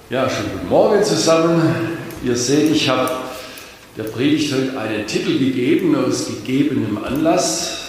Ja, schönen guten Morgen zusammen. Ihr seht, ich habe der Predigt heute einen Titel gegeben, aus gegebenem Anlass.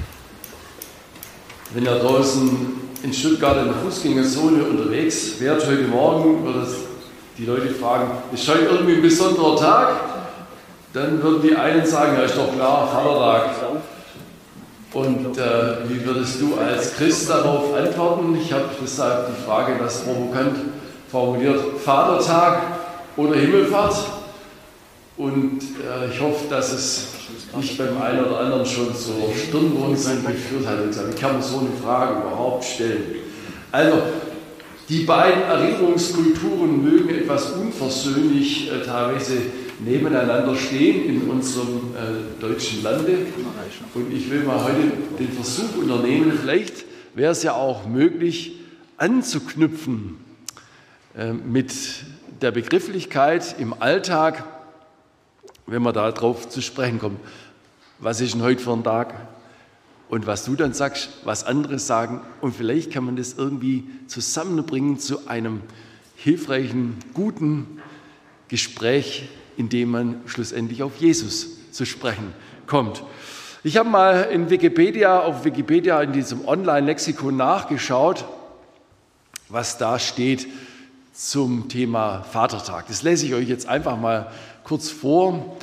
Wenn ihr draußen in Stuttgart in der Fußgängerzone unterwegs wärt heute Morgen, würde die Leute fragen, ist heute irgendwie ein besonderer Tag? Dann würden die einen sagen, ja ist doch klar, Vatertag. Und wie würdest du als Christ darauf antworten? Ich habe deshalb die Frage etwas provokant formuliert, Vatertag oder Himmelfahrt? Und ich hoffe, dass es nicht beim einen oder anderen schon zur Stirnrunzeln geführt hat. Und gesagt, wie kann man so eine Frage überhaupt stellen? Also, die beiden Erinnerungskulturen mögen etwas unversöhnlich teilweise nebeneinander stehen in unserem deutschen Lande. Und ich will mal heute den Versuch unternehmen, vielleicht wäre es ja auch möglich, anzuknüpfen mit der Begrifflichkeit im Alltag, wenn man da drauf zu sprechen kommt. Was ist denn heute für ein Tag? Und was du dann sagst, was andere sagen. Und vielleicht kann man das irgendwie zusammenbringen zu einem hilfreichen, guten Gespräch, in dem man schlussendlich auf Jesus zu sprechen kommt. Ich habe mal auf Wikipedia in diesem Online-Lexikon nachgeschaut, was da steht zum Thema Vatertag. Das lese ich euch jetzt einfach mal kurz vor.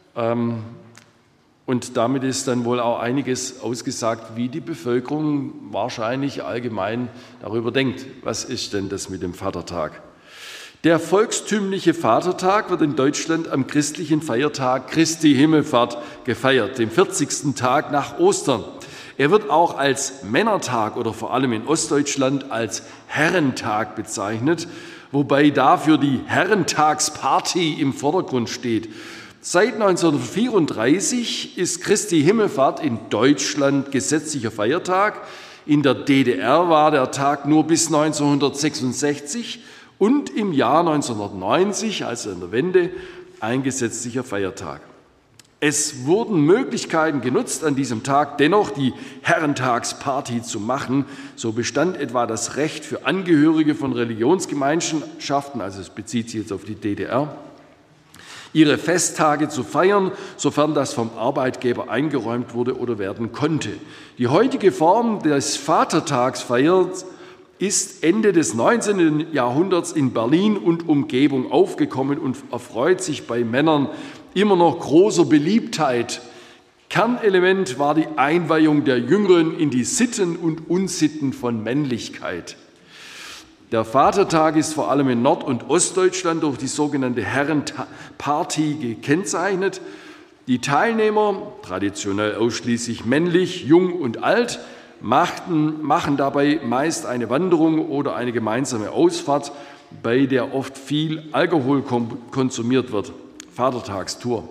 Und damit ist dann wohl auch einiges ausgesagt, wie die Bevölkerung wahrscheinlich allgemein darüber denkt. Was ist denn das mit dem Vatertag? Der volkstümliche Vatertag wird in Deutschland am christlichen Feiertag Christi Himmelfahrt gefeiert, dem 40. Tag nach Ostern. Er wird auch als Männertag oder vor allem in Ostdeutschland als Herrentag bezeichnet, wobei dafür die Herrentagsparty im Vordergrund steht. Seit 1934 ist Christi Himmelfahrt in Deutschland gesetzlicher Feiertag. In der DDR war der Tag nur bis 1966 und im Jahr 1990, also in der Wende, ein gesetzlicher Feiertag. Es wurden Möglichkeiten genutzt, an diesem Tag dennoch die Herrentagsparty zu machen. So bestand etwa das Recht für Angehörige von Religionsgemeinschaften, also es bezieht sich jetzt auf die DDR, ihre Festtage zu feiern, sofern das vom Arbeitgeber eingeräumt wurde oder werden konnte. Die heutige Form des Vatertagsfeiers ist Ende des 19. Jahrhunderts in Berlin und Umgebung aufgekommen und erfreut sich bei Männern immer noch großer Beliebtheit. Kernelement war die Einweihung der Jüngeren in die Sitten und Unsitten von Männlichkeit. Der Vatertag ist vor allem in Nord- und Ostdeutschland durch die sogenannte Herrenparty gekennzeichnet. Die Teilnehmer, traditionell ausschließlich männlich, jung und alt, machen dabei meist eine Wanderung oder eine gemeinsame Ausfahrt, bei der oft viel Alkohol konsumiert wird. Vatertagstour.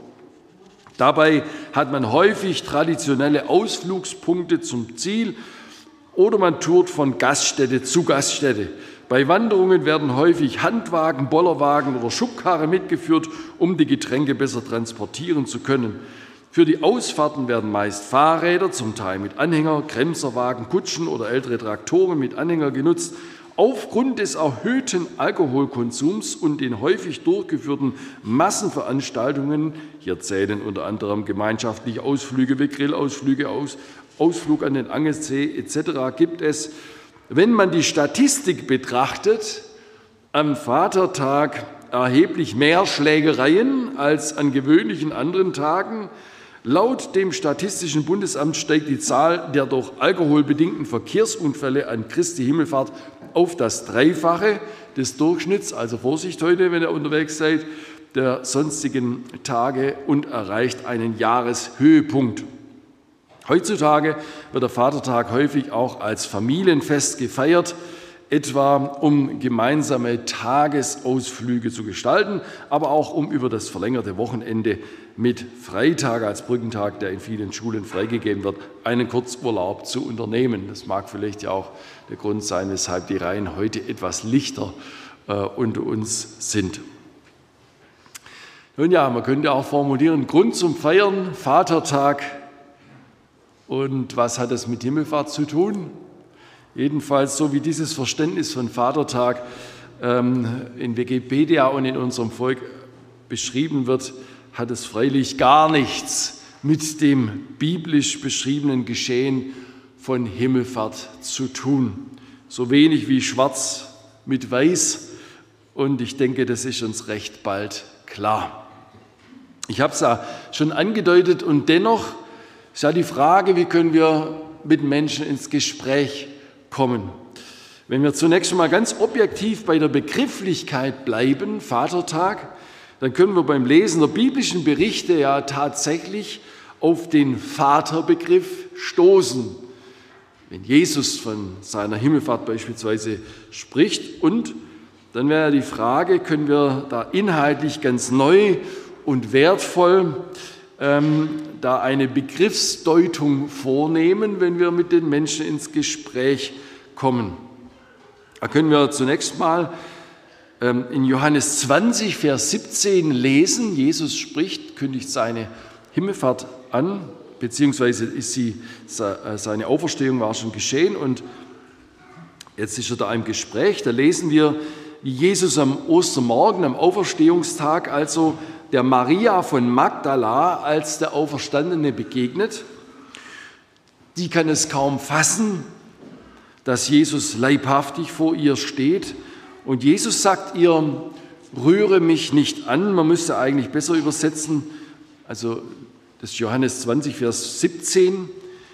Dabei hat man häufig traditionelle Ausflugspunkte zum Ziel oder man tourt von Gaststätte zu Gaststätte. Bei Wanderungen werden häufig Handwagen, Bollerwagen oder Schubkarre mitgeführt, um die Getränke besser transportieren zu können. Für die Ausfahrten werden meist Fahrräder, zum Teil mit Anhänger, Kremserwagen, Kutschen oder ältere Traktoren mit Anhänger genutzt. Aufgrund des erhöhten Alkoholkonsums und den häufig durchgeführten Massenveranstaltungen, hier zählen unter anderem gemeinschaftliche Ausflüge wie Grillausflüge, Ausflug an den Angelssee etc., gibt es, wenn man die Statistik betrachtet, am Vatertag erheblich mehr Schlägereien als an gewöhnlichen anderen Tagen. Laut dem Statistischen Bundesamt steigt die Zahl der durch Alkohol bedingten Verkehrsunfälle an Christi Himmelfahrt auf das Dreifache des Durchschnitts, also Vorsicht heute, wenn ihr unterwegs seid, der sonstigen Tage und erreicht einen Jahreshöhepunkt. Heutzutage wird der Vatertag häufig auch als Familienfest gefeiert, etwa um gemeinsame Tagesausflüge zu gestalten, aber auch um über das verlängerte Wochenende mit Freitag als Brückentag, der in vielen Schulen freigegeben wird, einen Kurzurlaub zu unternehmen. Das mag vielleicht ja auch der Grund sein, weshalb die Reihen heute etwas lichter unter uns sind. Nun ja, man könnte auch formulieren, Grund zum Feiern, Vatertag. Und was hat das mit Himmelfahrt zu tun? Jedenfalls, so wie dieses Verständnis von Vatertag in Wikipedia und in unserem Volk beschrieben wird, hat es freilich gar nichts mit dem biblisch beschriebenen Geschehen von Himmelfahrt zu tun. So wenig wie schwarz mit weiß, und ich denke, das ist uns recht bald klar. Ich habe es ja schon angedeutet, und dennoch ist ja die Frage, wie können wir mit Menschen ins Gespräch kommen. Wenn wir zunächst einmal ganz objektiv bei der Begrifflichkeit bleiben, Vatertag, dann können wir beim Lesen der biblischen Berichte ja tatsächlich auf den Vaterbegriff stoßen. Wenn Jesus von seiner Himmelfahrt beispielsweise spricht, und dann wäre die Frage, können wir da inhaltlich ganz neu und wertvoll da eine Begriffsdeutung vornehmen, wenn wir mit den Menschen ins Gespräch kommen. Da können wir zunächst mal in Johannes 20, Vers 17 lesen. Jesus spricht, kündigt seine Himmelfahrt an, beziehungsweise seine Auferstehung war schon geschehen, und jetzt ist er da im Gespräch. Da lesen wir, wie Jesus am Ostermorgen, am Auferstehungstag, also der Maria von Magdala als der Auferstandene begegnet. Die kann es kaum fassen, dass Jesus leibhaftig vor ihr steht. Und Jesus sagt ihr, rühre mich nicht an. Man müsste eigentlich besser übersetzen, also das ist Johannes 20, Vers 17,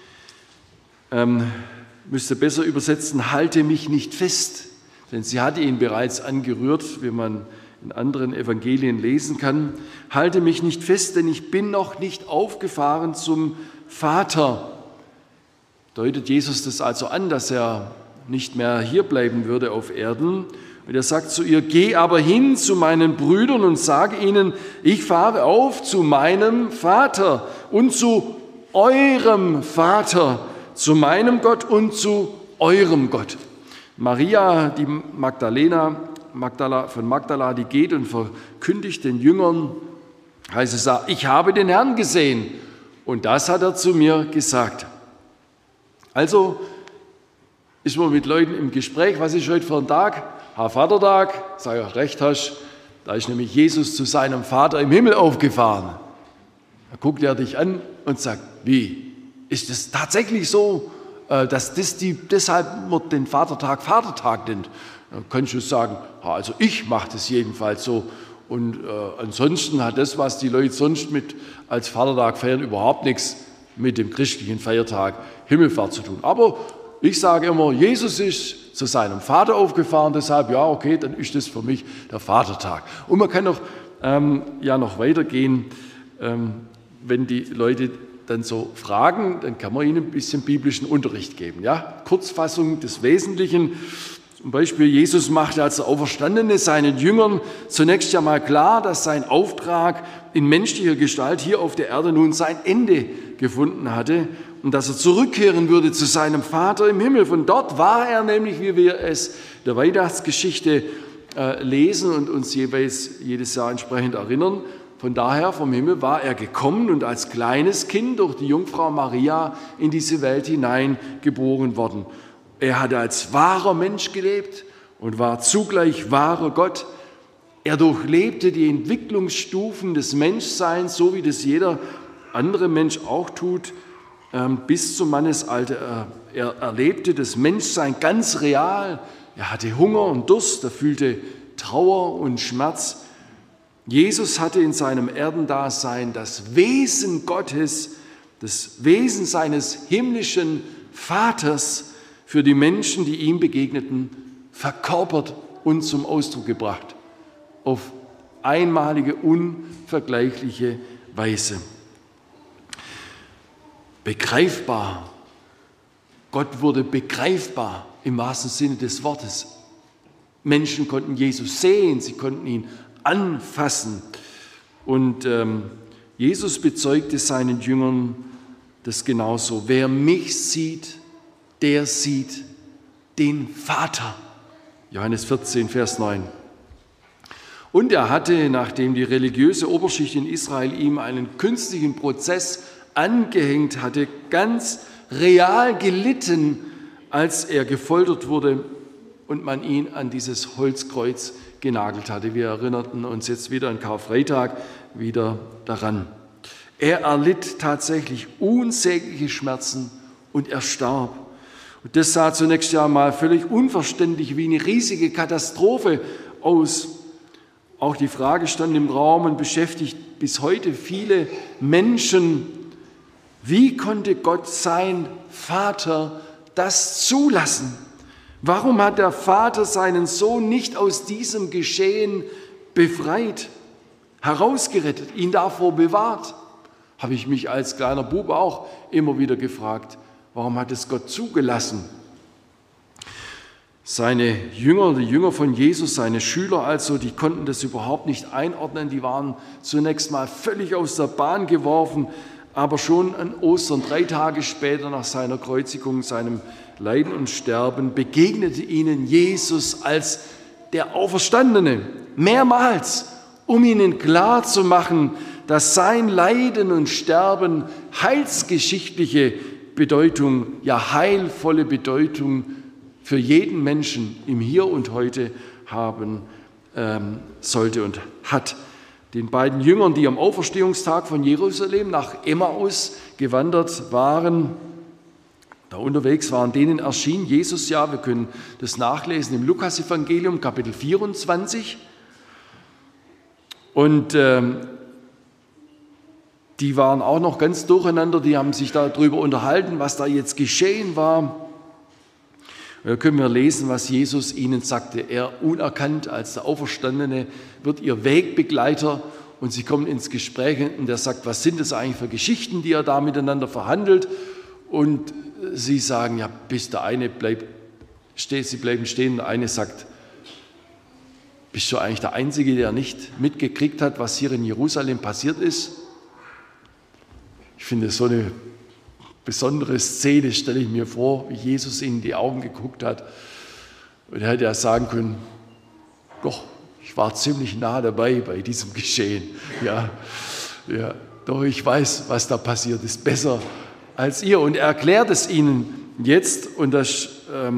müsste besser übersetzen, halte mich nicht fest. Denn sie hatte ihn bereits angerührt, wie man in anderen Evangelien lesen kann. Halte mich nicht fest, denn ich bin noch nicht aufgefahren zum Vater. Deutet Jesus das also an, dass er nicht mehr hier bleiben würde auf Erden. Und er sagt zu ihr, geh aber hin zu meinen Brüdern und sage ihnen, ich fahre auf zu meinem Vater und zu eurem Vater, zu meinem Gott und zu eurem Gott. Maria, die Magdala von Magdala, die geht und verkündigt den Jüngern, heißt es, ich habe den Herrn gesehen und das hat er zu mir gesagt. Also ist man mit Leuten im Gespräch, was ist heute für ein Tag? Vatertag, sag ich, recht hast, da ist nämlich Jesus zu seinem Vater im Himmel aufgefahren. Da guckt er dich an und sagt, wie, ist das tatsächlich so, dass deshalb man den Vatertag nennt? Dann kannst du sagen, also ich mache das jedenfalls so. Und ansonsten hat das, was die Leute sonst als Vatertag feiern, überhaupt nichts mit dem christlichen Feiertag Himmelfahrt zu tun. Aber ich sage immer, Jesus ist zu seinem Vater aufgefahren, deshalb, ja, okay, dann ist das für mich der Vatertag. Und man kann noch, noch weitergehen, wenn die Leute dann so fragen, dann kann man ihnen ein bisschen biblischen Unterricht geben. Ja? Kurzfassung des Wesentlichen. Zum Beispiel, Jesus machte als der Auferstandene seinen Jüngern zunächst ja mal klar, dass sein Auftrag in menschlicher Gestalt hier auf der Erde nun sein Ende gefunden hatte und dass er zurückkehren würde zu seinem Vater im Himmel. Von dort war er nämlich, wie wir es der Weihnachtsgeschichte lesen und uns jedes Jahr entsprechend erinnern, von daher vom Himmel war er gekommen und als kleines Kind durch die Jungfrau Maria in diese Welt hinein geboren worden. Er hatte als wahrer Mensch gelebt und war zugleich wahrer Gott. Er durchlebte die Entwicklungsstufen des Menschseins, so wie das jeder andere Mensch auch tut, bis zum Mannesalter. Er erlebte das Menschsein ganz real. Er hatte Hunger und Durst, er fühlte Trauer und Schmerz. Jesus hatte in seinem Erdendasein das Wesen Gottes, das Wesen seines himmlischen Vaters für die Menschen, die ihm begegneten, verkörpert und zum Ausdruck gebracht. Auf einmalige, unvergleichliche Weise. Begreifbar. Gott wurde begreifbar im wahrsten Sinne des Wortes. Menschen konnten Jesus sehen, sie konnten ihn anfassen. Und Jesus bezeugte seinen Jüngern das genauso. Wer mich sieht, der sieht den Vater. Johannes 14, Vers 9. Und er hatte, nachdem die religiöse Oberschicht in Israel ihm einen künstlichen Prozess angehängt hatte, ganz real gelitten, als er gefoltert wurde und man ihn an dieses Holzkreuz genagelt hatte. Wir erinnerten uns jetzt wieder an Karfreitag wieder daran. Er erlitt tatsächlich unsägliche Schmerzen und er starb. Und das sah zunächst ja mal völlig unverständlich wie eine riesige Katastrophe aus. Auch die Frage stand im Raum und beschäftigt bis heute viele Menschen. Wie konnte Gott, sein Vater, das zulassen? Warum hat der Vater seinen Sohn nicht aus diesem Geschehen befreit, herausgerettet, ihn davor bewahrt? Habe ich mich als kleiner Bub auch immer wieder gefragt. Warum hat es Gott zugelassen? Seine Jünger, die Jünger von Jesus, seine Schüler also, die konnten das überhaupt nicht einordnen. Die waren zunächst mal völlig aus der Bahn geworfen, aber schon an Ostern, 3 Tage später nach seiner Kreuzigung, seinem Leiden und Sterben, begegnete ihnen Jesus als der Auferstandene, mehrmals, um ihnen klarzumachen, dass sein Leiden und Sterben heilsgeschichtliche Bedeutung, ja heilvolle Bedeutung für jeden Menschen im Hier und Heute haben sollte und hat. Den beiden Jüngern, die am Auferstehungstag von Jerusalem nach Emmaus gewandert waren, da unterwegs waren, denen erschien Jesus ja, wir können das nachlesen im Lukas-Evangelium, Kapitel 24. Und die waren auch noch ganz durcheinander, die haben sich darüber unterhalten, was da jetzt geschehen war. Und da können wir lesen, was Jesus ihnen sagte. Er, unerkannt als der Auferstandene, wird ihr Wegbegleiter und sie kommen ins Gespräch und er sagt, was sind das eigentlich für Geschichten, die er da miteinander verhandelt? Und sie sagen, ja, bis der eine sie bleiben stehen, der eine sagt, bist du eigentlich der Einzige, der nicht mitgekriegt hat, was hier in Jerusalem passiert ist? Ich finde, so eine besondere Szene stelle ich mir vor, wie Jesus ihnen in die Augen geguckt hat. Und er hätte ja sagen können, doch, ich war ziemlich nah dabei bei diesem Geschehen. Ja, doch ich weiß, was da passiert ist, besser als ihr. Und er erklärt es ihnen jetzt, und das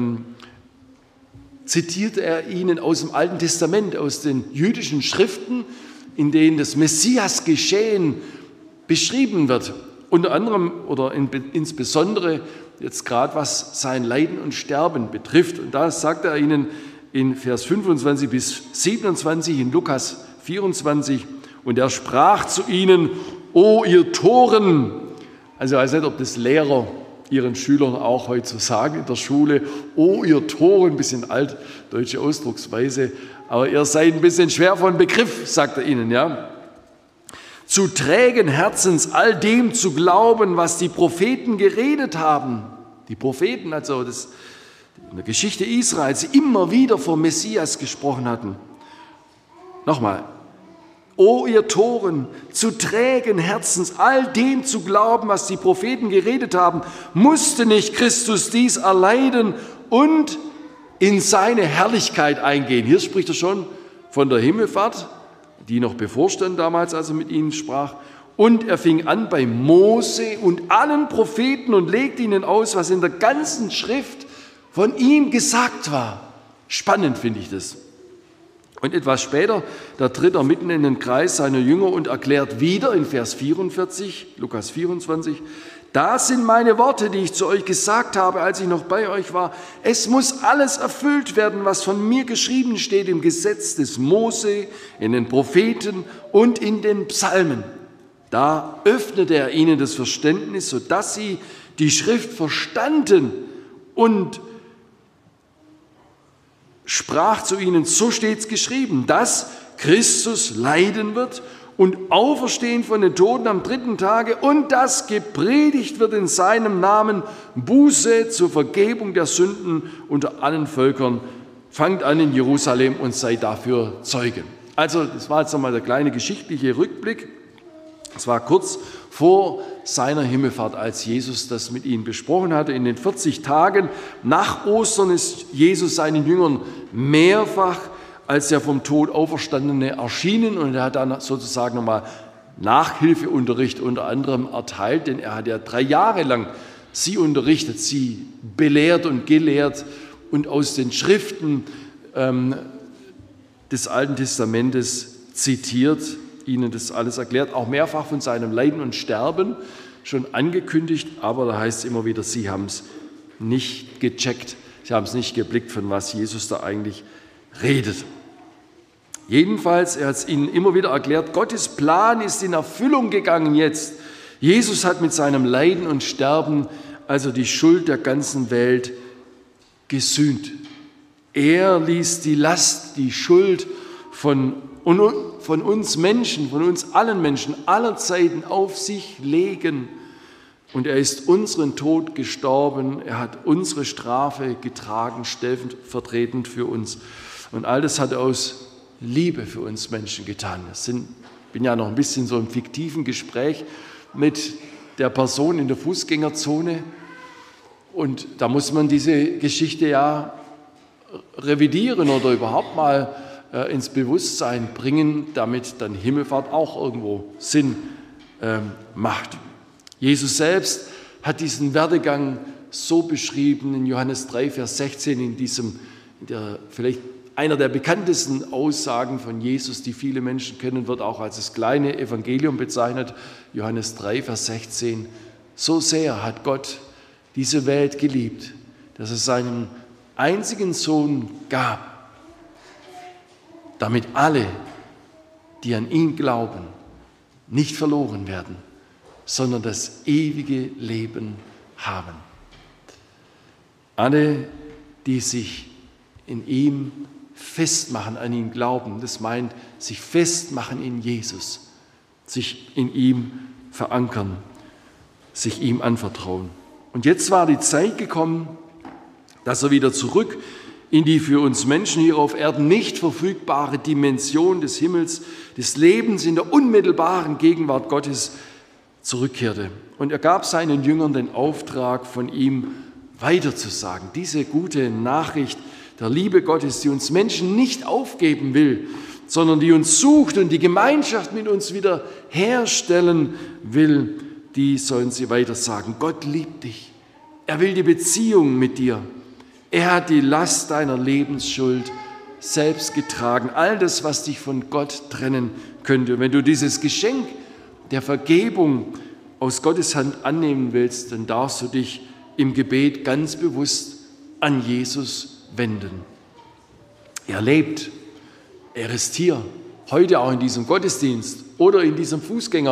zitiert er ihnen aus dem Alten Testament, aus den jüdischen Schriften, in denen das Messias-Geschehen beschrieben wird. Unter anderem oder insbesondere jetzt gerade, was sein Leiden und Sterben betrifft. Und da sagt er ihnen in Vers 25 bis 27 in Lukas 24, und er sprach zu ihnen, O ihr Toren! Also ich weiß nicht, ob das Lehrer ihren Schülern auch heute so sagen in der Schule, O ihr Toren, ein bisschen altdeutsche Ausdrucksweise, aber ihr seid ein bisschen schwer von Begriff, sagt er ihnen, ja. Zu trägen Herzens, all dem zu glauben, was die Propheten geredet haben. Die Propheten, also in der Geschichte Israels, immer wieder vom Messias gesprochen hatten. Nochmal. O ihr Toren, zu trägen Herzens, all dem zu glauben, was die Propheten geredet haben, musste nicht Christus dies erleiden und in seine Herrlichkeit eingehen. Hier spricht er schon von der Himmelfahrt, die noch bevorstand damals, als er mit ihnen sprach. Und er fing an bei Mose und allen Propheten und legte ihnen aus, was in der ganzen Schrift von ihm gesagt war. Spannend finde ich das. Und etwas später, da tritt er mitten in den Kreis seiner Jünger und erklärt wieder in Vers 44, Lukas 24, das sind meine Worte, die ich zu euch gesagt habe, als ich noch bei euch war. Es muss alles erfüllt werden, was von mir geschrieben steht im Gesetz des Mose, in den Propheten und in den Psalmen. Da öffnete er ihnen das Verständnis, sodass sie die Schrift verstanden und sprach zu ihnen, so steht's geschrieben, dass Christus leiden wird und auferstehen von den Toten am 3. Tage und dass gepredigt wird in seinem Namen Buße zur Vergebung der Sünden unter allen Völkern. Fangt an in Jerusalem und seid dafür Zeugen. Also das war jetzt nochmal der kleine geschichtliche Rückblick. Es war kurz vor seiner Himmelfahrt, als Jesus das mit ihnen besprochen hatte. In den 40 Tagen nach Ostern ist Jesus seinen Jüngern mehrfach als der vom Tod Auferstandene erschienen, und er hat dann sozusagen nochmal Nachhilfeunterricht unter anderem erteilt, denn er hat ja 3 Jahre lang sie unterrichtet, sie belehrt und gelehrt und aus den Schriften des Alten Testamentes zitiert, ihnen das alles erklärt, auch mehrfach von seinem Leiden und Sterben schon angekündigt, aber da heißt es immer wieder, sie haben es nicht gecheckt, sie haben es nicht geblickt, von was Jesus da eigentlich redet. Jedenfalls, er hat es ihnen immer wieder erklärt, Gottes Plan ist in Erfüllung gegangen jetzt. Jesus hat mit seinem Leiden und Sterben also die Schuld der ganzen Welt gesühnt. Er ließ die Last, die Schuld von uns Menschen, von uns allen Menschen aller Zeiten auf sich legen. Und er ist unseren Tod gestorben. Er hat unsere Strafe getragen, stellvertretend für uns. Und all das hat er aus Liebe für uns Menschen getan. Ich bin ja noch ein bisschen so im fiktiven Gespräch mit der Person in der Fußgängerzone. Und da muss man diese Geschichte ja revidieren oder überhaupt mal ins Bewusstsein bringen, damit dann Himmelfahrt auch irgendwo Sinn macht. Jesus selbst hat diesen Werdegang so beschrieben in Johannes 3, Vers 16, vielleicht einer der bekanntesten Aussagen von Jesus, die viele Menschen kennen, wird auch als das kleine Evangelium bezeichnet. Johannes 3, Vers 16. So sehr hat Gott diese Welt geliebt, dass es seinen einzigen Sohn gab, damit alle, die an ihn glauben, nicht verloren werden, sondern das ewige Leben haben. Alle, die sich in ihm festmachen, an ihn glauben, das meint, sich festmachen in Jesus, sich in ihm verankern, sich ihm anvertrauen. Und jetzt war die Zeit gekommen, dass er wieder zurück in die für uns Menschen hier auf Erden nicht verfügbare Dimension des Himmels, des Lebens in der unmittelbaren Gegenwart Gottes zurückkehrte. Und er gab seinen Jüngern den Auftrag, von ihm weiterzusagen. Diese gute Nachricht der Liebe Gottes, die uns Menschen nicht aufgeben will, sondern die uns sucht und die Gemeinschaft mit uns wieder herstellen will, die sollen sie weitersagen. Gott liebt dich. Er will die Beziehung mit dir. Er hat die Last deiner Lebensschuld selbst getragen. All das, was dich von Gott trennen könnte. Und wenn du dieses Geschenk der Vergebung aus Gottes Hand annehmen willst, dann darfst du dich im Gebet ganz bewusst an Jesus wenden. Er lebt. Er ist hier. Heute auch in diesem Gottesdienst oder in diesem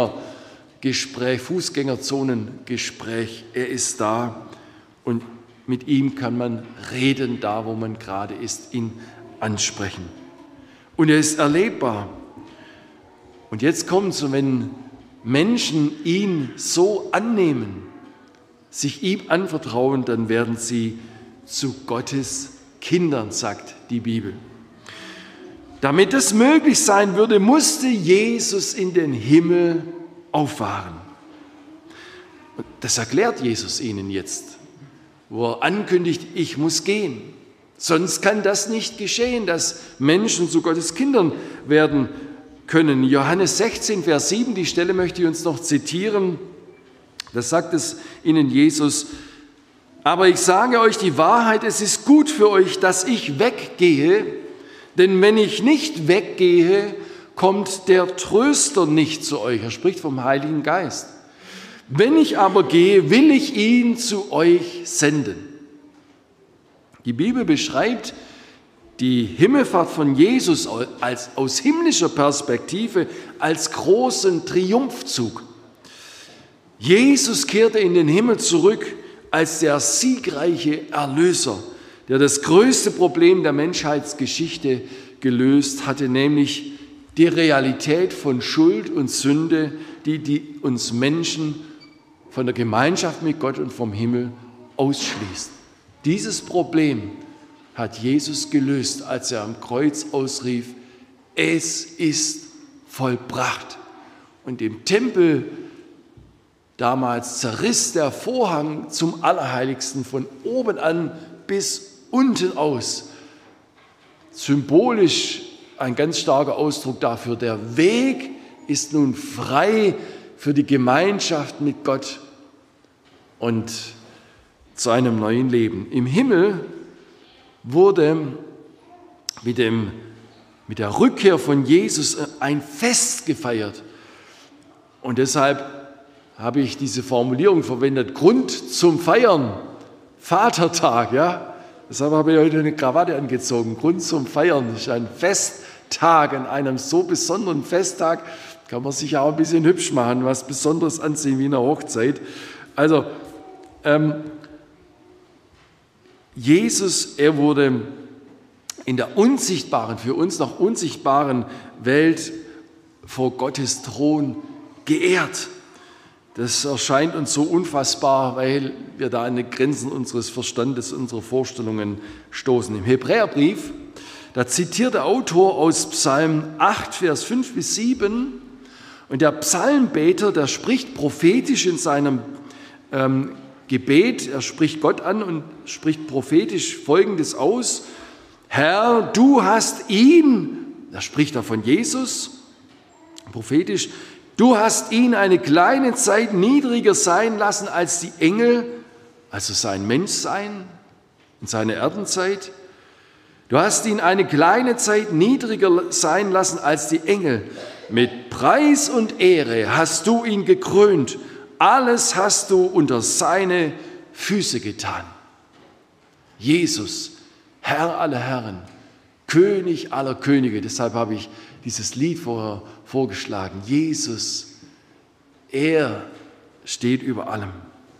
Fußgängerzonengespräch. Er ist da und mit ihm kann man reden, da wo man gerade ist, ihn ansprechen. Und er ist erlebbar. Und jetzt kommt es, wenn Menschen ihn so annehmen, sich ihm anvertrauen, dann werden sie zu Gottes Kindern, sagt die Bibel. Damit es möglich sein würde, musste Jesus in den Himmel auffahren. Und das erklärt Jesus ihnen jetzt, wo er ankündigt, ich muss gehen. Sonst kann das nicht geschehen, dass Menschen zu Gottes Kindern werden können. Johannes 16, Vers 7, die Stelle möchte ich uns noch zitieren. Da sagt es ihnen Jesus: Aber ich sage euch die Wahrheit, es ist gut für euch, dass ich weggehe, denn wenn ich nicht weggehe, kommt der Tröster nicht zu euch. Er spricht vom Heiligen Geist. Wenn ich aber gehe, will ich ihn zu euch senden. Die Bibel beschreibt die Himmelfahrt von Jesus aus himmlischer Perspektive als großen Triumphzug. Jesus kehrte in den Himmel zurück als der siegreiche Erlöser, der das größte Problem der Menschheitsgeschichte gelöst hatte, nämlich die Realität von Schuld und Sünde, die uns Menschen von der Gemeinschaft mit Gott und vom Himmel ausschließt. Dieses Problem hat Jesus gelöst, als er am Kreuz ausrief: Es ist vollbracht. Und im Tempel damals zerriss der Vorhang zum Allerheiligsten von oben an bis unten aus. Symbolisch ein ganz starker Ausdruck dafür. Der Weg ist nun frei für die Gemeinschaft mit Gott und zu einem neuen Leben. Im Himmel wurde mit der Rückkehr von Jesus ein Fest gefeiert. Und deshalb habe ich diese Formulierung verwendet, Grund zum Feiern, Vatertag. Ja? Deshalb habe ich heute eine Krawatte angezogen, Grund zum Feiern. Das ist ein Festtag, an einem so besonderen Festtag kann man sich auch ein bisschen hübsch machen, was Besonderes anziehen wie in einer Hochzeit. Also Jesus, er wurde in der unsichtbaren, für uns noch unsichtbaren Welt vor Gottes Thron geehrt. Das erscheint uns so unfassbar, weil wir da an die Grenzen unseres Verstandes, unserer Vorstellungen stoßen. Im Hebräerbrief, da zitiert der Autor aus Psalm 8, Vers 5 bis 7, und der Psalmbeter, der spricht prophetisch in seinem Gebet, er spricht Gott an und spricht prophetisch Folgendes aus: Herr, du hast ihn, da spricht er von Jesus, prophetisch, du hast ihn eine kleine Zeit niedriger sein lassen als die Engel, also sein Menschsein in seiner Erdenzeit. Du hast ihn eine kleine Zeit niedriger sein lassen als die Engel. Mit Preis und Ehre hast du ihn gekrönt. Alles hast du unter seine Füße getan. Jesus, Herr aller Herren, König aller Könige. Deshalb habe ich dieses Lied vorher vorgeschlagen. Jesus, er steht über allem.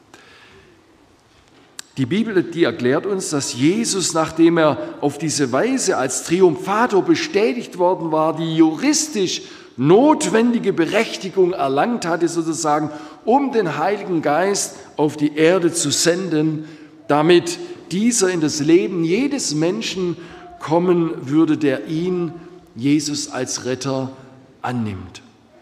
Die Bibel, die erklärt uns, dass Jesus, nachdem er auf diese Weise als Triumphator bestätigt worden war, die juristisch notwendige Berechtigung erlangt hatte, sozusagen, um den Heiligen Geist auf die Erde zu senden, damit dieser in das Leben jedes Menschen kommen würde, der ihn, Jesus, als Retter annimmt.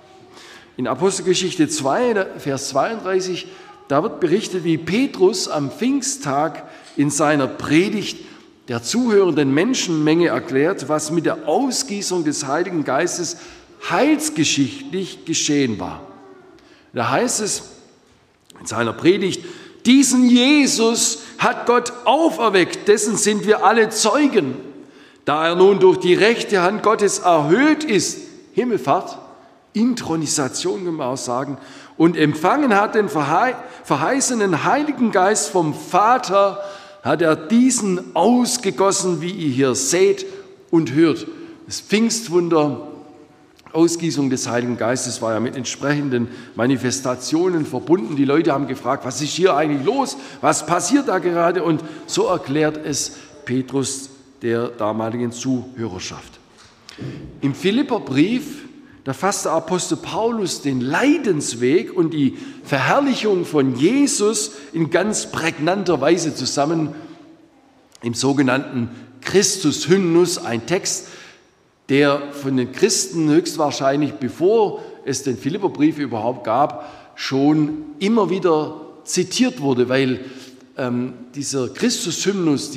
In Apostelgeschichte 2, Vers 32, da wird berichtet, wie Petrus am Pfingsttag in seiner Predigt der zuhörenden Menschenmenge erklärt, was mit der Ausgießung des Heiligen Geistes heilsgeschichtlich geschehen war. Da heißt es in seiner Predigt: Diesen Jesus hat Gott auferweckt, dessen sind wir alle Zeugen. Da er nun durch die rechte Hand Gottes erhöht ist, Himmelfahrt, Inthronisation kann man auch sagen, und empfangen hat den verheißenen Heiligen Geist vom Vater, hat er diesen ausgegossen, wie ihr hier seht und hört. Das Pfingstwunder, Ausgießung des Heiligen Geistes, war ja mit entsprechenden Manifestationen verbunden. Die Leute haben gefragt, was ist hier eigentlich los? Was passiert da gerade? Und so erklärt es Petrus der damaligen Zuhörerschaft. Im Philipperbrief, da fasst der Apostel Paulus den Leidensweg und die Verherrlichung von Jesus in ganz prägnanter Weise zusammen im sogenannten Christus-Hymnus, ein Text, der von den Christen höchstwahrscheinlich, bevor es den Philipperbrief überhaupt gab, schon immer wieder zitiert wurde, weil dieser Christus-Hymnus,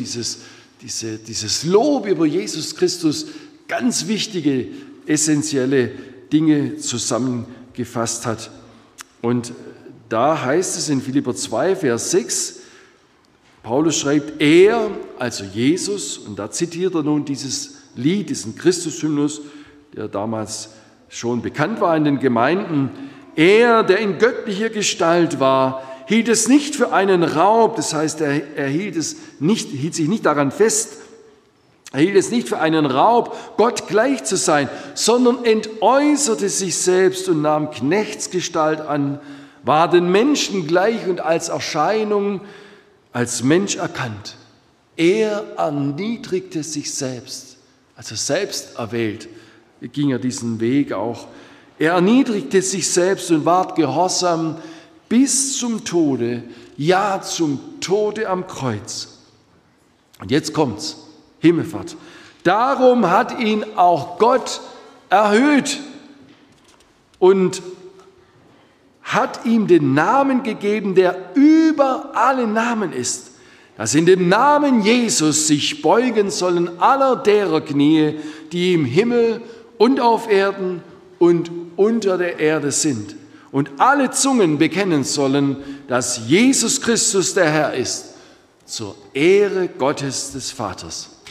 dieses Lob über Jesus Christus ganz wichtige, essentielle Dinge zusammengefasst hat. Und da heißt es in Philipper 2, Vers 6, Paulus schreibt, er, also Jesus, und da zitiert er nun dieses Lied, diesen Christus-Hymnus, der damals schon bekannt war in den Gemeinden. Er, der in göttlicher Gestalt war, hielt es nicht für einen Raub, das heißt, er hielt sich nicht daran fest, er hielt es nicht für einen Raub, Gott gleich zu sein, sondern entäußerte sich selbst und nahm Knechtsgestalt an, war den Menschen gleich und als Erscheinung, als Mensch erkannt. Er erniedrigte sich selbst, also selbst erwählt, ging er diesen Weg auch. Er erniedrigte sich selbst und ward gehorsam bis zum Tode, ja zum Tode am Kreuz. Und jetzt kommt's. Himmelfahrt. Darum hat ihn auch Gott erhöht und hat ihm den Namen gegeben, der über alle Namen ist, dass in dem Namen Jesus sich beugen sollen aller derer Knie, die im Himmel und auf Erden und unter der Erde sind, und alle Zungen bekennen sollen, dass Jesus Christus der Herr ist, zur Ehre Gottes des Vaters.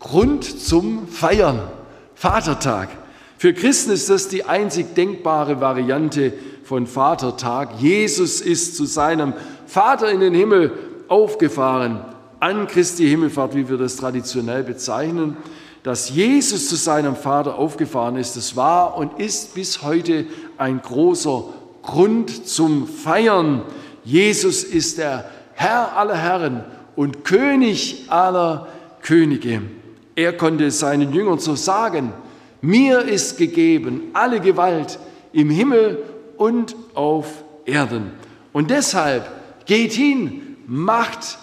Grund zum Feiern. Vatertag. Für Christen ist das die einzig denkbare Variante von Vatertag. Jesus ist zu seinem Vater in den Himmel aufgefahren, an Christi Himmelfahrt, wie wir das traditionell bezeichnen. Dass Jesus zu seinem Vater aufgefahren ist, das war und ist bis heute ein großer Grund zum Feiern. Jesus ist der Herr aller Herren und König aller Könige. Er konnte seinen Jüngern so sagen: Mir ist gegeben alle Gewalt im Himmel und auf Erden. Und deshalb geht hin, macht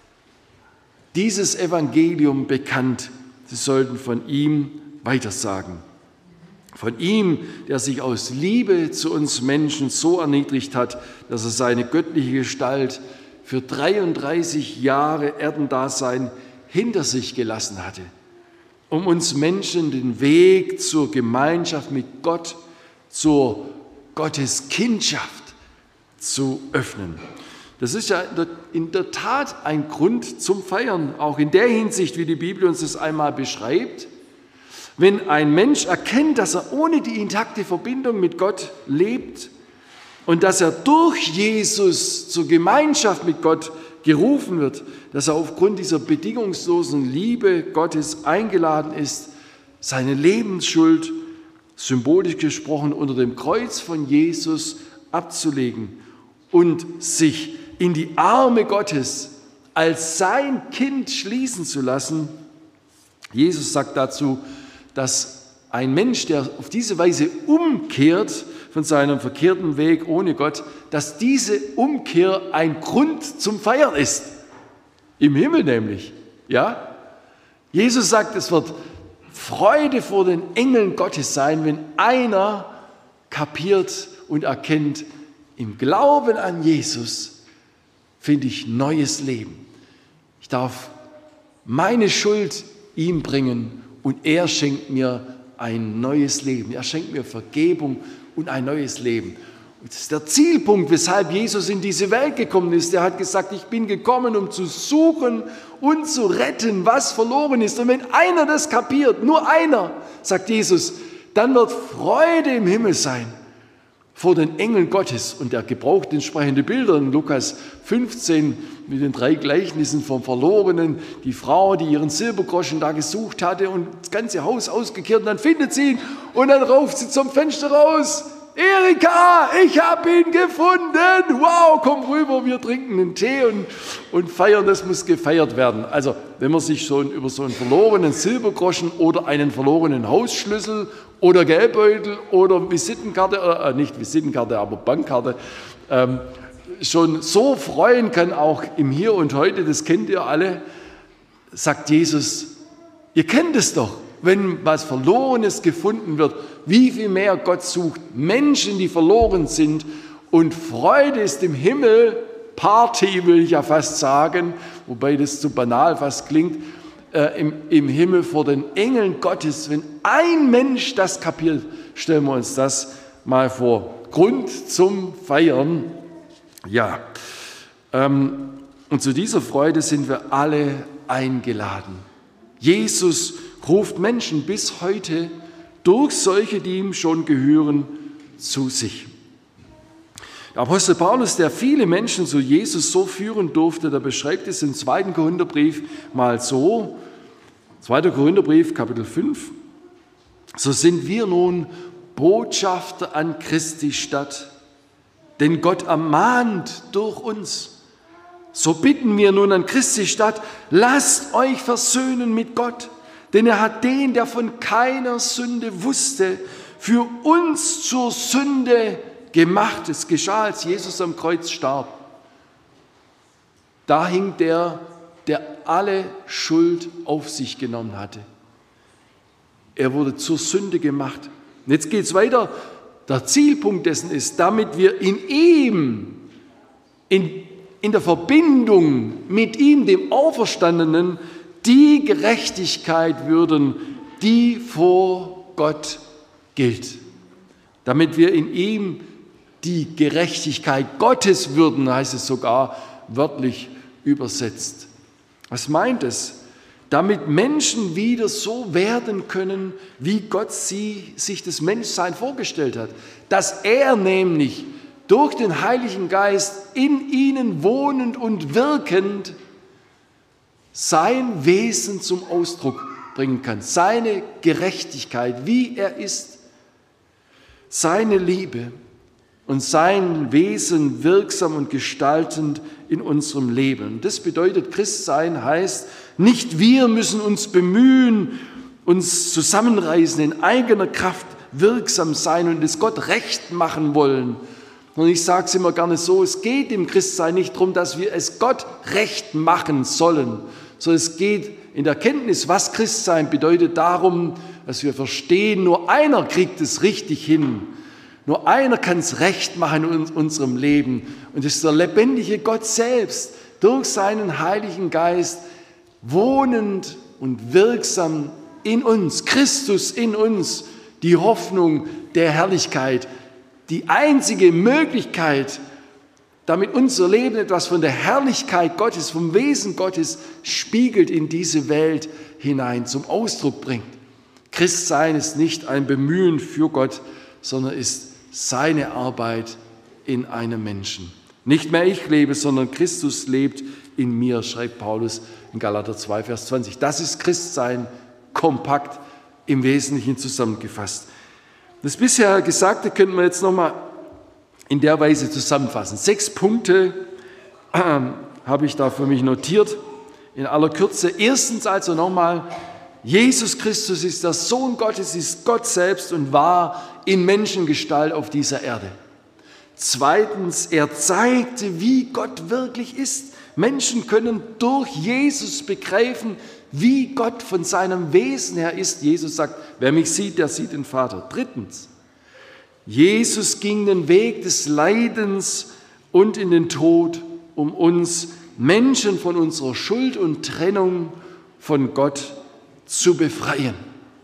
dieses Evangelium bekannt. Sie sollten von ihm weitersagen. Von ihm, der sich aus Liebe zu uns Menschen so erniedrigt hat, dass er seine göttliche Gestalt für 33 Jahre Erdendasein hinter sich gelassen hatte, um uns Menschen den Weg zur Gemeinschaft mit Gott, zur Gotteskindschaft zu öffnen. Das ist ja in der Tat ein Grund zum Feiern, auch in der Hinsicht, wie die Bibel uns das einmal beschreibt. Wenn ein Mensch erkennt, dass er ohne die intakte Verbindung mit Gott lebt und dass er durch Jesus zur Gemeinschaft mit Gott gerufen wird, dass er aufgrund dieser bedingungslosen Liebe Gottes eingeladen ist, seine Lebensschuld, symbolisch gesprochen, unter dem Kreuz von Jesus abzulegen und sich in die Arme Gottes als sein Kind schließen zu lassen. Jesus sagt dazu, dass ein Mensch, der auf diese Weise umkehrt von seinem verkehrten Weg ohne Gott, dass diese Umkehr ein Grund zum Feiern ist. Im Himmel nämlich. Ja? Jesus sagt, es wird Freude vor den Engeln Gottes sein, wenn einer kapiert und erkennt, im Glauben an Jesus finde ich neues Leben. Ich darf meine Schuld ihm bringen und er schenkt mir ein neues Leben. Er schenkt mir Vergebung und ein neues Leben. Und das ist der Zielpunkt, weshalb Jesus in diese Welt gekommen ist. Er hat gesagt, ich bin gekommen, um zu suchen und zu retten, was verloren ist. Und wenn einer das kapiert, nur einer, sagt Jesus, dann wird Freude im Himmel sein vor den Engeln Gottes. Und er gebraucht entsprechende Bilder in Lukas 15 mit den 3 Gleichnissen vom Verlorenen. Die Frau, die ihren Silbergroschen da gesucht hatte und das ganze Haus ausgekehrt, und dann findet sie ihn und dann rauft sie zum Fenster raus: Erika, ich habe ihn gefunden. Wow, komm rüber, wir trinken einen Tee und feiern, das muss gefeiert werden. Also, wenn man sich schon über so einen verlorenen Silbergroschen oder einen verlorenen Hausschlüssel oder Geldbeutel oder Visitenkarte, nicht Visitenkarte, aber Bankkarte, schon so freuen kann, auch im Hier und Heute, das kennt ihr alle, sagt Jesus, ihr kennt es doch. Wenn was Verlorenes gefunden wird, wie viel mehr Gott sucht Menschen, die verloren sind, und Freude ist im Himmel, Party will ich ja fast sagen, wobei das zu banal fast klingt, im Himmel vor den Engeln Gottes. Wenn ein Mensch das kapiert, stellen wir uns das mal vor. Grund zum Feiern, ja. Und zu dieser Freude sind wir alle eingeladen. Jesus ruft Menschen bis heute durch solche, die ihm schon gehören, zu sich. Der Apostel Paulus, der viele Menschen zu Jesus so führen durfte, der beschreibt es im 2. Korintherbrief mal so, 2. Korintherbrief, Kapitel 5, so sind wir nun Botschafter an Christi Stadt, denn Gott ermahnt durch uns. So bitten wir nun an Christi Stadt, lasst euch versöhnen mit Gott, denn er hat den, der von keiner Sünde wusste, für uns zur Sünde gemacht. Es geschah, als Jesus am Kreuz starb. Da hing der alle Schuld auf sich genommen hatte. Er wurde zur Sünde gemacht. Und jetzt geht es weiter. Der Zielpunkt dessen ist, damit wir in ihm, in der Verbindung mit ihm, dem Auferstandenen, die Gerechtigkeit würden, die vor Gott gilt. Damit wir in ihm die Gerechtigkeit Gottes würden, heißt es sogar wörtlich übersetzt. Was meint es? damit Menschen wieder so werden können, wie Gott sich das Menschsein vorgestellt hat. Dass er nämlich durch den Heiligen Geist in ihnen wohnend und wirkend sein Wesen zum Ausdruck bringen kann. Seine Gerechtigkeit, wie er ist, seine Liebe und sein Wesen wirksam und gestaltend in unserem Leben. Das bedeutet, Christsein heißt, nicht wir müssen uns bemühen, uns zusammenreißen, in eigener Kraft wirksam sein und es Gott recht machen wollen. Und ich sage es immer gerne so, es geht im Christsein nicht darum, dass wir es Gott recht machen sollen, sondern es geht in der Kenntnis, was Christsein bedeutet, darum, dass wir verstehen, nur einer kriegt es richtig hin. Nur einer kann es recht machen in unserem Leben. Und das ist der lebendige Gott selbst, durch seinen Heiligen Geist, wohnend und wirksam in uns, Christus in uns, die Hoffnung der Herrlichkeit, die einzige Möglichkeit, damit unser Leben etwas von der Herrlichkeit Gottes, vom Wesen Gottes spiegelt in diese Welt hinein, zum Ausdruck bringt. Christsein ist nicht ein Bemühen für Gott, sondern ist seine Arbeit in einem Menschen. Nicht mehr ich lebe, sondern Christus lebt in mir, schreibt Paulus in Galater 2, Vers 20. Das ist Christsein kompakt im Wesentlichen zusammengefasst. Das bisher Gesagte könnten wir jetzt nochmal in der Weise zusammenfassen. 6 Punkte habe ich da für mich notiert, in aller Kürze. Erstens also nochmal, Jesus Christus ist der Sohn Gottes, ist Gott selbst und war in Menschengestalt auf dieser Erde. Zweitens, er zeigte, wie Gott wirklich ist. Menschen können durch Jesus begreifen, wie Gott von seinem Wesen her ist. Jesus sagt, wer mich sieht, der sieht den Vater. Drittens, Jesus ging den Weg des Leidens und in den Tod, um uns Menschen von unserer Schuld und Trennung von Gott zu befreien.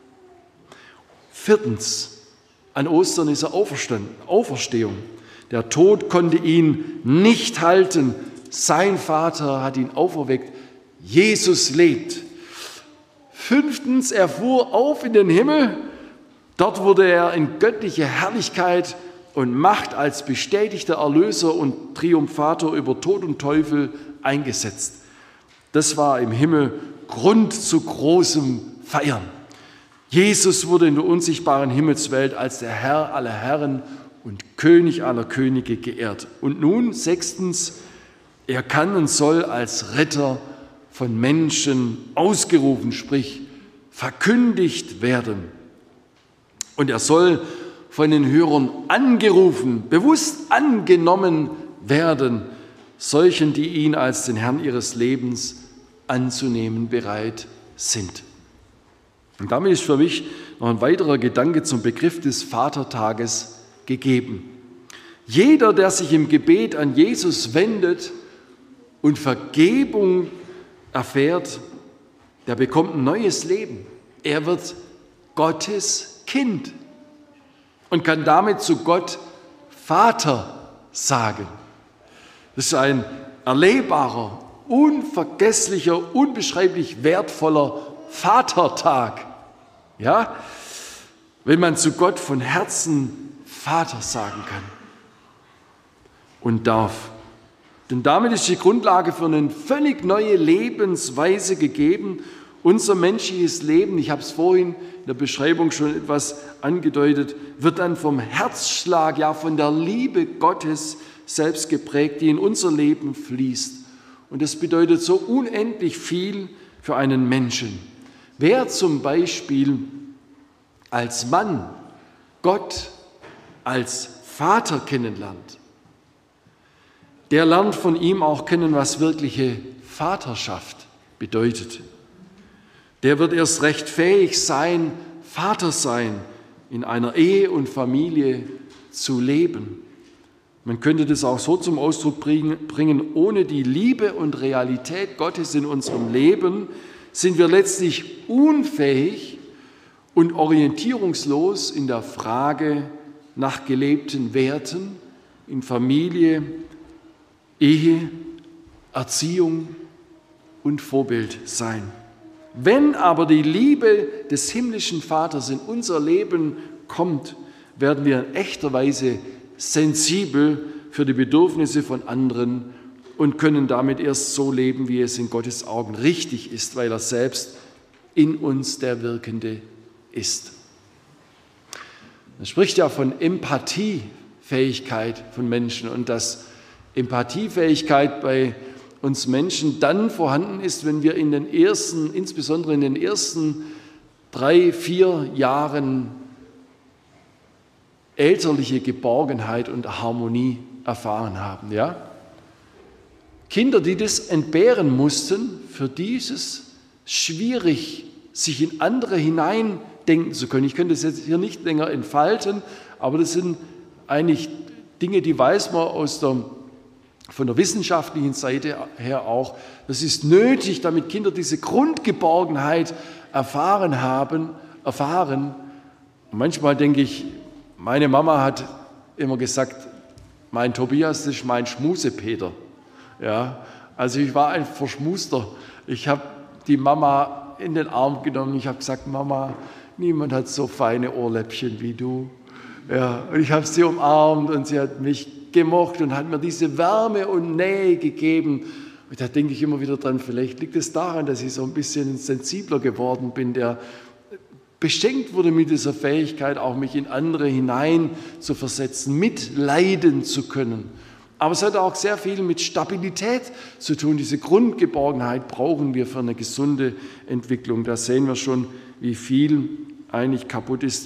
Viertens, an Ostern ist er auferstanden, Auferstehung. Der Tod konnte ihn nicht halten. Sein Vater hat ihn auferweckt. Jesus lebt. Fünftens, er fuhr auf in den Himmel. Dort wurde er in göttliche Herrlichkeit und Macht als bestätigter Erlöser und Triumphator über Tod und Teufel eingesetzt. Das war im Himmel Grund zu großem Feiern. Jesus wurde in der unsichtbaren Himmelswelt als der Herr aller Herren und König aller Könige geehrt. Und nun, sechstens, er kann und soll als Retter von Menschen ausgerufen, sprich verkündigt werden. Und er soll von den Hörern angerufen, bewusst angenommen werden, solchen, die ihn als den Herrn ihres Lebens anzunehmen bereit sind. Und damit ist für mich noch ein weiterer Gedanke zum Begriff des Vatertages gegeben. Jeder, der sich im Gebet an Jesus wendet und Vergebung erfährt, der bekommt ein neues Leben. Er wird Gottes Kind und kann damit zu Gott Vater sagen. Das ist ein erlebbarer, unvergesslicher, unbeschreiblich wertvoller Vatertag. Ja? Wenn man zu Gott von Herzen Vater sagen kann und darf. Denn damit ist die Grundlage für eine völlig neue Lebensweise gegeben. Unser menschliches Leben, ich habe es vorhin in der Beschreibung schon etwas angedeutet, wird dann vom Herzschlag, ja von der Liebe Gottes selbst geprägt, die in unser Leben fließt. Und das bedeutet so unendlich viel für einen Menschen. Wer zum Beispiel als Mann Gott als Vater kennenlernt, der lernt von ihm auch kennen, was wirkliche Vaterschaft bedeutet. Der wird erst recht fähig sein, Vater sein, in einer Ehe und Familie zu leben. Man könnte das auch so zum Ausdruck bringen, ohne die Liebe und Realität Gottes in unserem Leben sind wir letztlich unfähig und orientierungslos in der Frage nach gelebten Werten in Familie, Ehe, Erziehung und Vorbild sein. Wenn aber die Liebe des himmlischen Vaters in unser Leben kommt, werden wir in echter Weise sensibel für die Bedürfnisse von anderen und können damit erst so leben, wie es in Gottes Augen richtig ist, weil er selbst in uns der Wirkende ist. Man spricht ja von Empathiefähigkeit von Menschen und dass Empathiefähigkeit bei uns Menschen dann vorhanden ist, wenn wir insbesondere in den ersten 3-4 Jahren elterliche Geborgenheit und Harmonie erfahren haben. Ja? Kinder, die das entbehren mussten, für die ist es schwierig, sich in andere hineindenken zu können. Ich könnte das jetzt hier nicht länger entfalten, aber das sind eigentlich Dinge, die weiß man von der wissenschaftlichen Seite her auch. Das ist nötig, damit Kinder diese Grundgeborgenheit erfahren. Und manchmal denke ich, meine Mama hat immer gesagt, mein Tobias, das ist mein Schmusepeter. Ja, also ich war ein Verschmuster. Ich habe die Mama in den Arm genommen. Ich habe gesagt, Mama, niemand hat so feine Ohrläppchen wie du. Ja, und ich habe sie umarmt und sie hat mich gemocht und hat mir diese Wärme und Nähe gegeben. Und da denke ich immer wieder dran, vielleicht liegt es daran, dass ich so ein bisschen sensibler geworden bin, der beschenkt wurde mit dieser Fähigkeit, auch mich in andere hinein zu versetzen, mitleiden zu können. Aber es hat auch sehr viel mit Stabilität zu tun. Diese Grundgeborgenheit brauchen wir für eine gesunde Entwicklung. Da sehen wir schon, wie viel eigentlich kaputt ist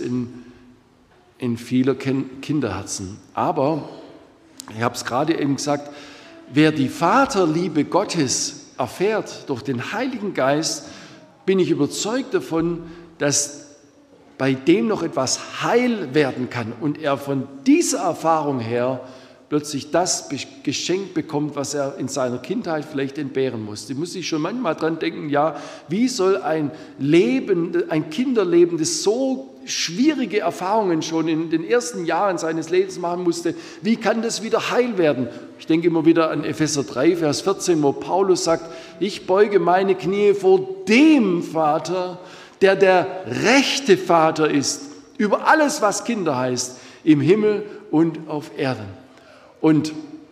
in vieler Kinderherzen. Aber, ich habe es gerade eben gesagt, wer die Vaterliebe Gottes erfährt durch den Heiligen Geist, bin ich überzeugt davon, dass bei dem noch etwas heil werden kann und er von dieser Erfahrung her plötzlich das geschenkt bekommt, was er in seiner Kindheit vielleicht entbehren musste. Ich muss sich schon manchmal dran denken, ja, wie soll ein Kinderleben, das so schwierige Erfahrungen schon in den ersten Jahren seines Lebens machen musste, wie kann das wieder heil werden? Ich denke immer wieder an Epheser 3, Vers 14, wo Paulus sagt, ich beuge meine Knie vor dem Vater, der rechte Vater ist, über alles, was Kinder heißt, im Himmel und auf Erden. Und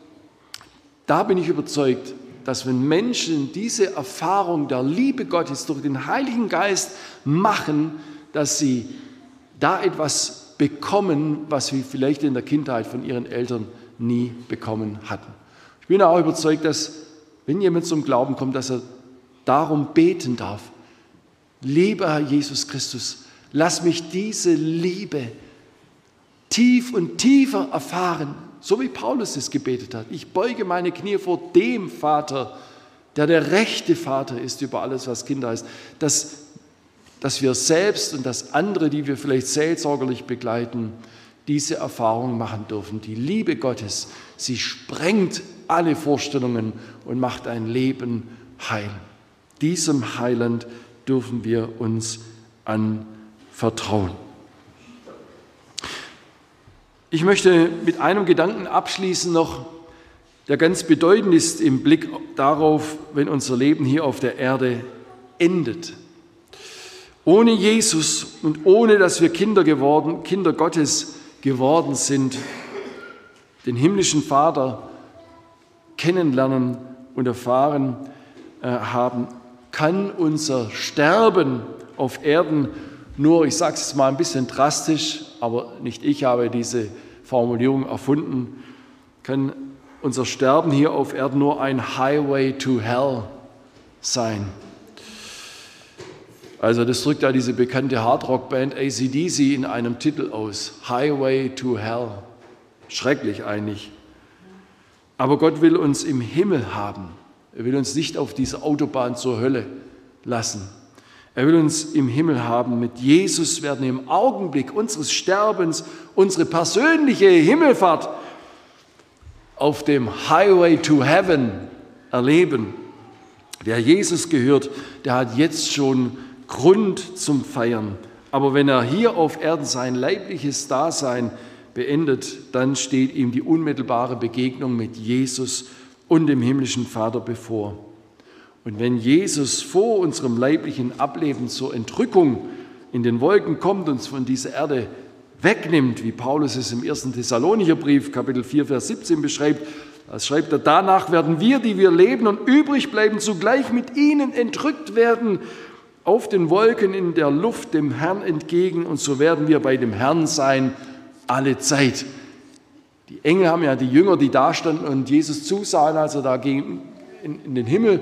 da bin ich überzeugt, dass wenn Menschen diese Erfahrung der Liebe Gottes durch den Heiligen Geist machen, dass sie da etwas bekommen, was sie vielleicht in der Kindheit von ihren Eltern nie bekommen hatten. Ich bin auch überzeugt, dass wenn jemand zum Glauben kommt, dass er darum beten darf, lieber Herr Jesus Christus, lass mich diese Liebe tief und tiefer erfahren, so wie Paulus es gebetet hat. Ich beuge meine Knie vor dem Vater, der rechte Vater ist über alles, was Kinder heißt, dass wir selbst und dass andere, die wir vielleicht seelsorgerlich begleiten, diese Erfahrung machen dürfen. Die Liebe Gottes, sie sprengt alle Vorstellungen und macht ein Leben heil. Diesem Heiland dürfen wir uns anvertrauen. Ich möchte mit einem Gedanken abschließen noch, der ganz bedeutend ist im Blick darauf, wenn unser Leben hier auf der Erde endet. Ohne Jesus und ohne, dass wir Kinder Gottes geworden sind, den himmlischen Vater kennenlernen und erfahren haben, kann unser Sterben auf Erden nur, ich sage es jetzt mal ein bisschen drastisch, aber nicht ich habe diese Formulierung erfunden, kann unser Sterben hier auf Erden nur ein Highway to Hell sein. Also das drückt ja diese bekannte Hardrock-Band AC/DC in einem Titel aus, Highway to Hell. Schrecklich eigentlich. Aber Gott will uns im Himmel haben. Er will uns nicht auf dieser Autobahn zur Hölle lassen. Er will uns im Himmel haben. Mit Jesus werden wir im Augenblick unseres Sterbens unsere persönliche Himmelfahrt auf dem Highway to Heaven erleben. Wer Jesus gehört, der hat jetzt schon Grund zum Feiern. Aber wenn er hier auf Erden sein leibliches Dasein beendet, dann steht ihm die unmittelbare Begegnung mit Jesus und dem himmlischen Vater bevor. Und wenn Jesus vor unserem leiblichen Ableben zur Entrückung in den Wolken kommt und uns von dieser Erde wegnimmt, wie Paulus es im 1. Thessalonicher Brief, Kapitel 4, Vers 17 beschreibt, das schreibt er, danach werden wir, die wir leben und übrig bleiben, zugleich mit ihnen entrückt werden, auf den Wolken in der Luft dem Herrn entgegen, und so werden wir bei dem Herrn sein alle Zeit. Die Engel haben ja die Jünger, die da standen und Jesus zusahen, als er da in den Himmel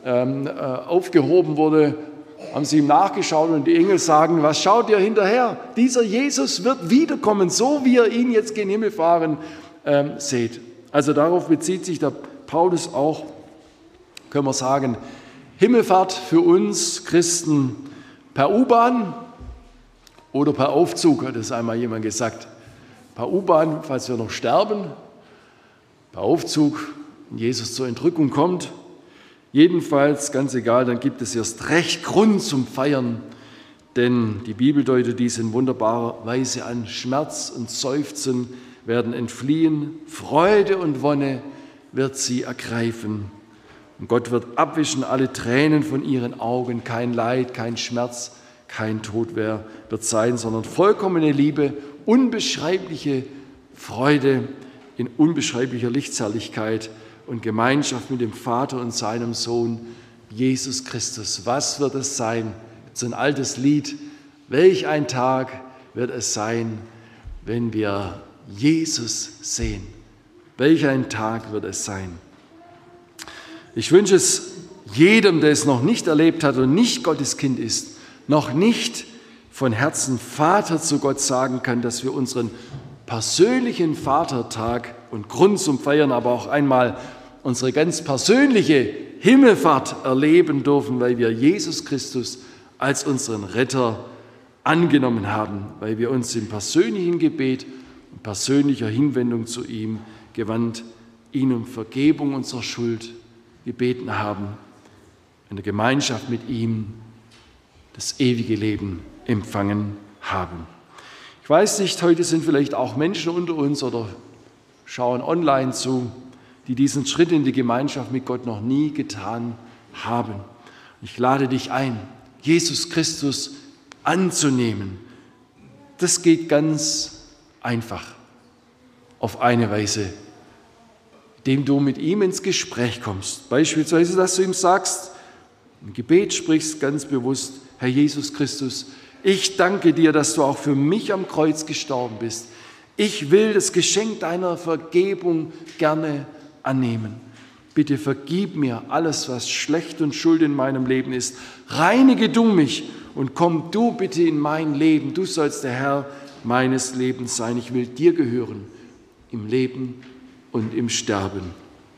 aufgehoben wurde, haben sie ihm nachgeschaut und die Engel sagen, was schaut ihr hinterher? Dieser Jesus wird wiederkommen, so wie ihr ihn jetzt gen Himmel fahren seht. Also darauf bezieht sich der Paulus auch, können wir sagen, Himmelfahrt für uns Christen per U-Bahn oder per Aufzug, hat es einmal jemand gesagt. Per U-Bahn, falls wir noch sterben, per Aufzug, wenn Jesus zur Entrückung kommt. Jedenfalls, ganz egal, dann gibt es erst recht Grund zum Feiern, denn die Bibel deutet dies in wunderbarer Weise an. Schmerz und Seufzen werden entfliehen, Freude und Wonne wird sie ergreifen. Und Gott wird abwischen alle Tränen von ihren Augen. Kein Leid, kein Schmerz, kein Tod wird sein, sondern vollkommene Liebe, unbeschreibliche Freude in unbeschreiblicher Lichtherrlichkeit und Gemeinschaft mit dem Vater und seinem Sohn Jesus Christus. Was wird es sein? So ein altes Lied. Welch ein Tag wird es sein, wenn wir Jesus sehen? Welch ein Tag wird es sein? Ich wünsche es jedem, der es noch nicht erlebt hat und nicht Gottes Kind ist, noch nicht von Herzen Vater zu Gott sagen kann, dass wir unseren persönlichen Vatertag und Grund zum Feiern, aber auch einmal unsere ganz persönliche Himmelfahrt erleben dürfen, weil wir Jesus Christus als unseren Retter angenommen haben, weil wir uns im persönlichen Gebet und persönlicher Hinwendung zu ihm gewandt, ihn um Vergebung unserer Schuld gebeten haben, in der Gemeinschaft mit ihm das ewige Leben empfangen haben. Ich weiß nicht, heute sind vielleicht auch Menschen unter uns oder schauen online zu, die diesen Schritt in die Gemeinschaft mit Gott noch nie getan haben. Ich lade dich ein, Jesus Christus anzunehmen. Das geht ganz einfach, auf eine Weise, indem du mit ihm ins Gespräch kommst. Beispielsweise, dass du ihm sagst, im Gebet sprichst ganz bewusst, Herr Jesus Christus, ich danke dir, dass du auch für mich am Kreuz gestorben bist. Ich will das Geschenk deiner Vergebung gerne annehmen. Bitte vergib mir alles, was schlecht und Schuld in meinem Leben ist. Reinige du mich und komm du bitte in mein Leben. Du sollst der Herr meines Lebens sein. Ich will dir gehören, im Leben und im Sterben.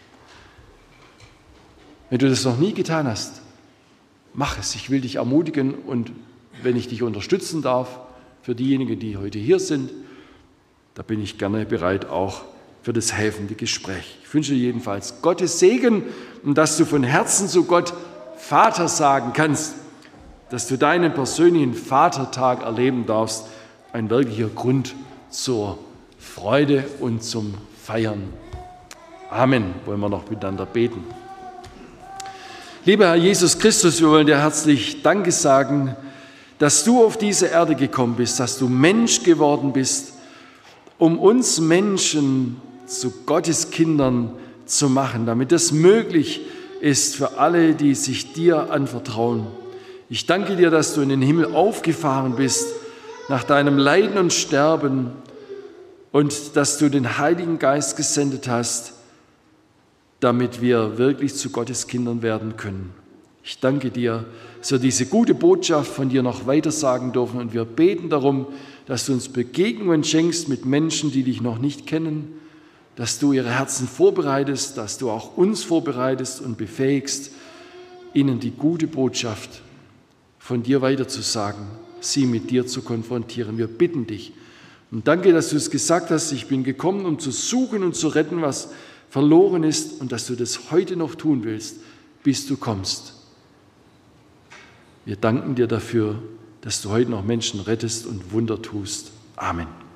Wenn du das noch nie getan hast, mach es. Ich will dich ermutigen und wenn ich dich unterstützen darf, für diejenigen, die heute hier sind, da bin ich gerne bereit, auch für das helfende Gespräch. Ich wünsche dir jedenfalls Gottes Segen und dass du von Herzen zu Gott Vater sagen kannst, dass du deinen persönlichen Vatertag erleben darfst, ein wirklicher Grund zur Freude und zum Feiern. Amen. Wollen wir noch miteinander beten. Lieber Herr Jesus Christus, wir wollen dir herzlich Danke sagen, dass du auf diese Erde gekommen bist, dass du Mensch geworden bist, um uns Menschen zu Gottes Kindern zu machen, damit das möglich ist für alle, die sich dir anvertrauen. Ich danke dir, dass du in den Himmel aufgefahren bist nach deinem Leiden und Sterben und dass du den Heiligen Geist gesendet hast, damit wir wirklich zu Gottes Kindern werden können. Ich danke dir, dass wir diese gute Botschaft von dir noch weitersagen dürfen und wir beten darum, dass du uns Begegnungen schenkst mit Menschen, die dich noch nicht kennen, dass du ihre Herzen vorbereitest, dass du auch uns vorbereitest und befähigst, ihnen die gute Botschaft von dir weiterzusagen, sie mit dir zu konfrontieren. Wir bitten dich und danke, dass du es gesagt hast, ich bin gekommen, um zu suchen und zu retten, was verloren ist und dass du das heute noch tun willst, bis du kommst. Wir danken dir dafür, dass du heute noch Menschen rettest und Wunder tust. Amen.